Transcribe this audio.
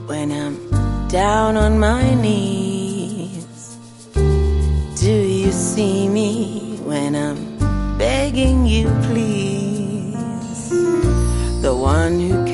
when I'm down on my knees? Do you see me when I'm begging you, please? The one who